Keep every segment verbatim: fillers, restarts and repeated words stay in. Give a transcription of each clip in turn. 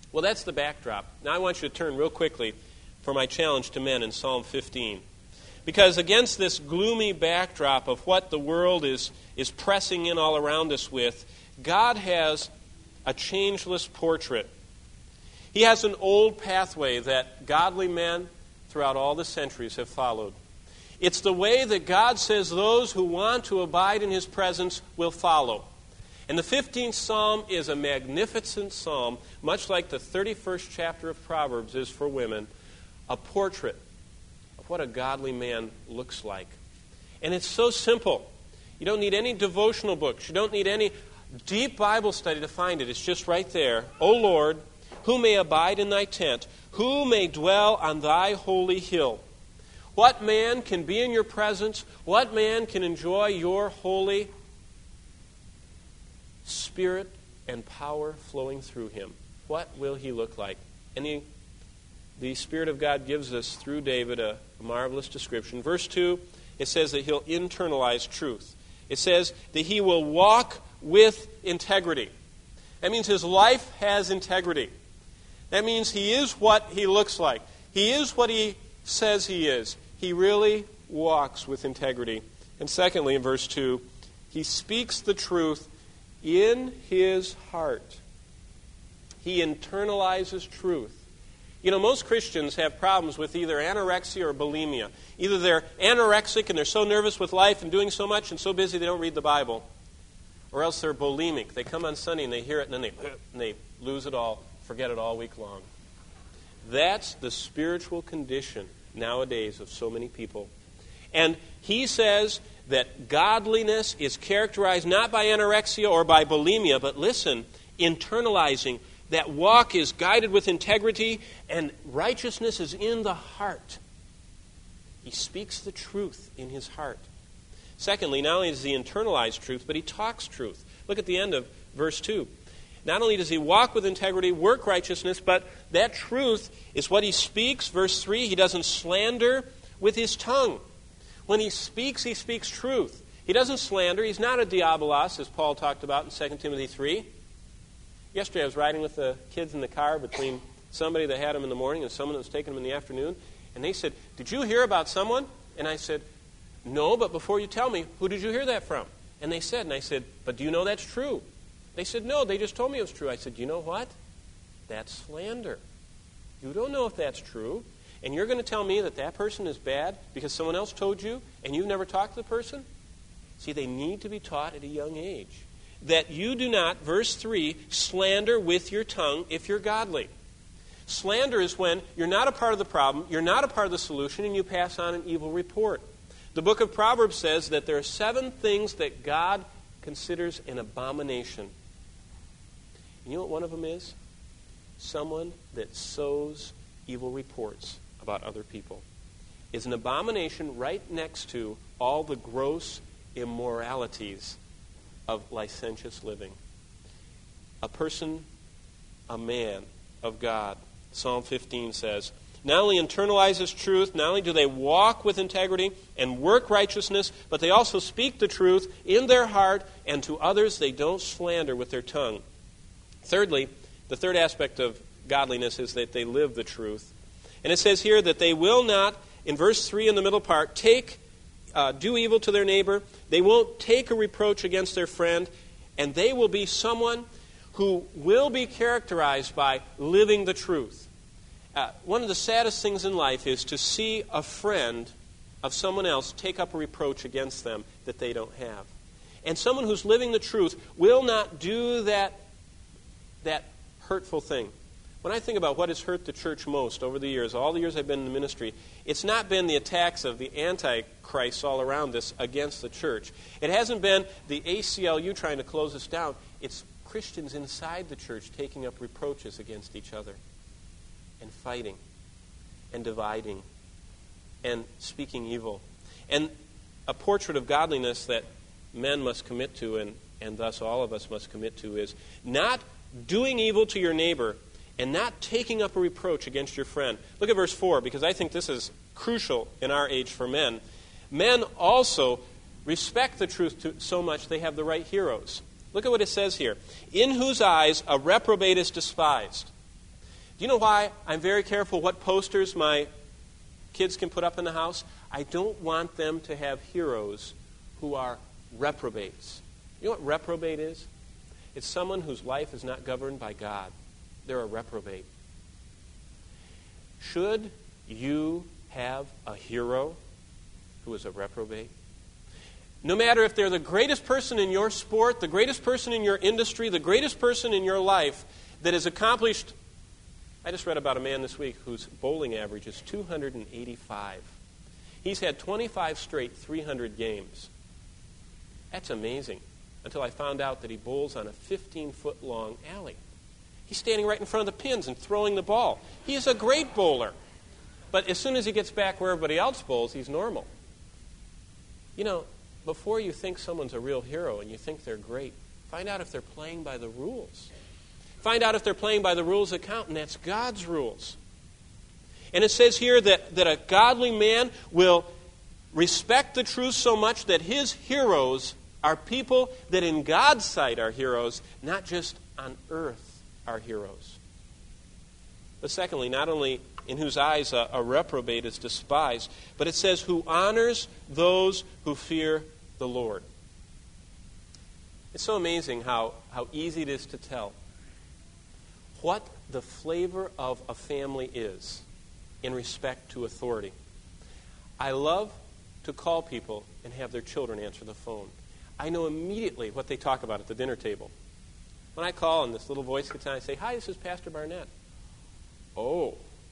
Well, that's the backdrop. Now I want you to turn real quickly for my challenge to men in Psalm fifteen. Because against this gloomy backdrop of what the world is, is pressing in all around us with, God has a changeless portrait. He has an old pathway that godly men throughout all the centuries have followed. It's the way that God says those who want to abide in His presence will follow. And the fifteenth Psalm is a magnificent psalm, much like the thirty-first chapter of Proverbs is for women, a portrait of what a godly man looks like. And it's so simple. You don't need any devotional books. You don't need any deep Bible study to find it. It's just right there. O Lord, who may abide in thy tent? Who may dwell on thy holy hill? What man can be in your presence? What man can enjoy your holy spirit and power flowing through him? What will he look like? And he, the Spirit of God gives us, through David, a, a marvelous description. Verse two, it says that he'll internalize truth. It says that he will walk with integrity. That means his life has integrity. That means he is what he looks like. He is what he says he is. He really walks with integrity. And secondly, in verse two, he speaks the truth in his heart. He internalizes truth. You know, most Christians have problems with either anorexia or bulimia. Either they're anorexic and they're so nervous with life and doing so much and so busy they don't read the Bible. Or else they're bulimic. They come on Sunday and they hear it and then they, and they lose it all, forget it all week long. That's the spiritual condition nowadays of so many people. And he says that godliness is characterized not by anorexia or by bulimia, but listen, internalizing. That walk is guided with integrity, and righteousness is in the heart. He speaks the truth in his heart. Secondly, not only does he internalize truth, but he talks truth. Look at the end of verse two. Not only does he walk with integrity, work righteousness, but that truth is what he speaks. Verse three, he doesn't slander with his tongue. When he speaks, he speaks truth. He doesn't slander. He's not a diabolos, as Paul talked about in Second Timothy three. Yesterday I was riding with the kids in the car between somebody that had them in the morning and someone that was taking them in the afternoon. And they said, "Did you hear about someone?" And I said, "No, but before you tell me, who did you hear that from?" And they said, and I said, "But do you know that's true?" They said, "No, they just told me it was true." I said, "You know what? That's slander. You don't know if that's true. And you're going to tell me that that person is bad because someone else told you and you've never talked to the person?" See, they need to be taught at a young age that you do not, verse three, slander with your tongue if you're godly. Slander is when you're not a part of the problem, you're not a part of the solution, and you pass on an evil report. The book of Proverbs says that there are seven things that God considers an abomination. And you know what one of them is? Someone that sows evil reports about other people is an abomination right next to all the gross immoralities of licentious living. A person, a man of God, Psalm fifteen says, not only internalizes truth, not only do they walk with integrity and work righteousness, but they also speak the truth in their heart, and to others they don't slander with their tongue. Thirdly, the third aspect of godliness is that they live the truth. And it says here that they will not, in verse three in the middle part, take Uh, do evil to their neighbor. They won't take a reproach against their friend. And they will be someone who will be characterized by living the truth. Uh, one of the saddest things in life is to see a friend of someone else take up a reproach against them that they don't have. And someone who's living the truth will not do that, that hurtful thing. When I think about what has hurt the church most over the years, all the years I've been in the ministry, it's not been the attacks of the antichrists all around us against the church. It hasn't been the A C L U trying to close us down. It's Christians inside the church taking up reproaches against each other and fighting and dividing and speaking evil. And a portrait of godliness that men must commit to, and, and thus all of us must commit to, is not doing evil to your neighbor and not taking up a reproach against your friend. Look at verse four, because I think this is crucial in our age for men. Men also respect the truth to, so much they have the right heroes. Look at what it says here. In whose eyes a reprobate is despised. Do you know why I'm very careful what posters my kids can put up in the house? I don't want them to have heroes who are reprobates. You know what reprobate is? It's someone whose life is not governed by God. They're a reprobate. Should you have a hero who is a reprobate? No matter if they're the greatest person in your sport, the greatest person in your industry, the greatest person in your life that has accomplished... I just read about a man this week whose bowling average is two hundred eighty-five. He's had twenty-five straight three hundred games. That's amazing. Until I found out that he bowls on a fifteen-foot long alley. He's standing right in front of the pins and throwing the ball. He is a great bowler. But as soon as he gets back where everybody else bowls, he's normal. You know, before you think someone's a real hero and you think they're great, find out if they're playing by the rules. Find out if they're playing by the rules that count, and that's God's rules. And it says here that, that a godly man will respect the truth so much that his heroes are people that in God's sight are heroes, not just on earth are heroes. But secondly, not only in whose eyes a, a reprobate is despised, but it says who honors those who fear the Lord. It's so amazing how, how easy it is to tell what the flavor of a family is in respect to authority. I love to call people and have their children answer the phone. I know immediately what they talk about at the dinner table. When I call and this little voice gets on, I say, "Hi, this is Pastor Barnett." "Oh."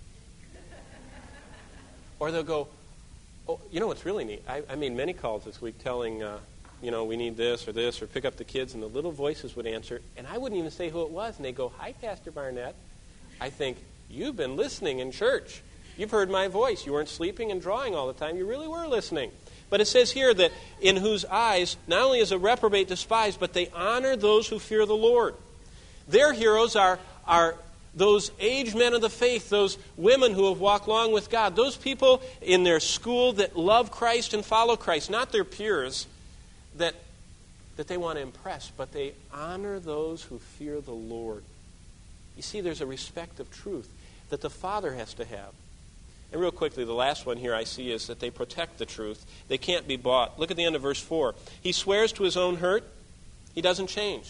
Or they'll go, "Oh, you know what's really neat? I, I made many calls this week telling, uh, you know, we need this or this, or pick up the kids," and the little voices would answer, and I wouldn't even say who it was, and they go, "Hi, Pastor Barnett." I think, you've been listening in church. You've heard my voice. You weren't sleeping and drawing all the time. You really were listening. But it says here that in whose eyes not only is a reprobate despised, but they honor those who fear the Lord. Their heroes are, are those aged men of the faith, those women who have walked long with God, those people in their school that love Christ and follow Christ, not their peers that, that they want to impress, but they honor those who fear the Lord. You see, there's a respect of truth that the Father has to have. And real quickly, the last one here I see is that they protect the truth. They can't be bought. Look at the end of verse four. He swears to his own hurt. He doesn't change.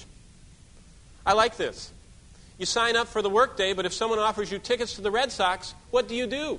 I like this. You sign up for the workday, but if someone offers you tickets to the Red Sox, what do you do?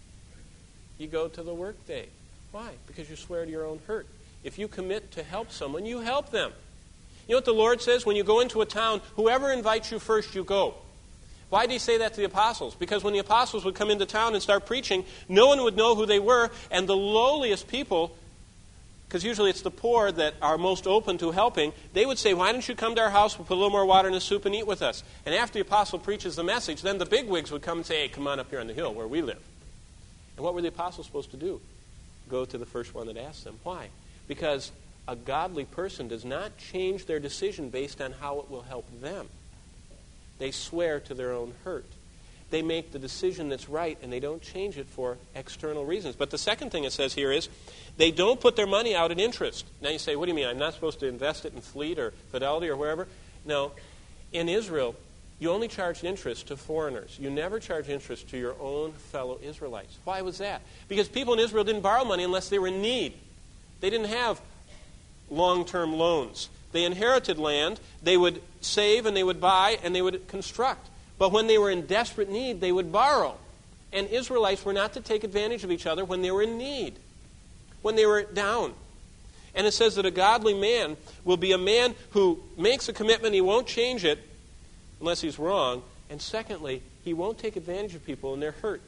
You go to the workday. Why? Because you swear to your own hurt. If you commit to help someone, you help them. You know what the Lord says? When you go into a town, whoever invites you first, you go. Why did he say that to the apostles? Because when the apostles would come into town and start preaching, no one would know who they were, and the lowliest people, because usually it's the poor that are most open to helping, they would say, "Why don't you come to our house, we'll put a little more water in the soup and eat with us." And after the apostle preaches the message, then the bigwigs would come and say, "Hey, come on up here on the hill where we live." And what were the apostles supposed to do? Go to the first one that asked them. Why? Because a godly person does not change their decision based on how it will help them. They swear to their own hurt. They make the decision that's right, and they don't change it for external reasons. But the second thing it says here is they don't put their money out at interest. Now you say, what do you mean? I'm not supposed to invest it in Fleet or Fidelity or wherever? No. In Israel, you only charge interest to foreigners. You never charge interest to your own fellow Israelites. Why was that? Because people in Israel didn't borrow money unless they were in need. They didn't have long-term loans. They inherited land, they would save and they would buy and they would construct. But when they were in desperate need, they would borrow. And Israelites were not to take advantage of each other when they were in need, when they were down. And it says that a godly man will be a man who makes a commitment, he won't change it unless he's wrong. And secondly, he won't take advantage of people in their hurt.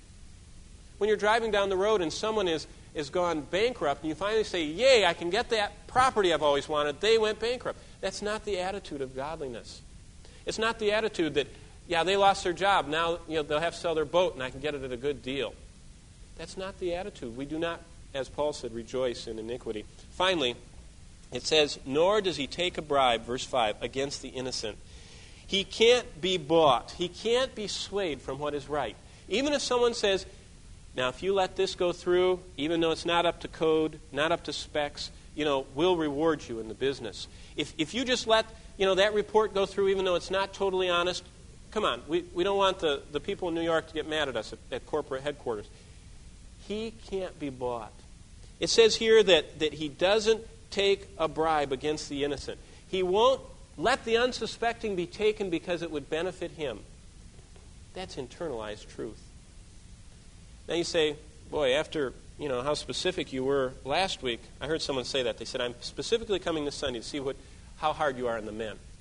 When you're driving down the road and someone is is gone bankrupt, and you finally say, "Yay, I can get that property I've always wanted," they went bankrupt. That's not the attitude of godliness. It's not the attitude that, yeah, they lost their job, now you know they'll have to sell their boat and I can get it at a good deal. That's not the attitude. We do not, as Paul said, rejoice in iniquity. Finally, it says, nor does he take a bribe, verse five, against the innocent. He can't be bought. He can't be swayed from what is right. Even if someone says, "Now, if you let this go through, even though it's not up to code, not up to specs, you know, we'll reward you in the business. If if you just let, you know, that report go through, even though it's not totally honest, Come on, we, we don't want the, the people in New York to get mad at us at, at corporate headquarters. He can't be bought. It says here that, that he doesn't take a bribe against the innocent. He won't let the unsuspecting be taken because it would benefit him. That's internalized truth. Now you say, boy, after you know how specific you were last week, I heard someone say that. They said, I'm specifically coming this Sunday to see what how hard you are on the men.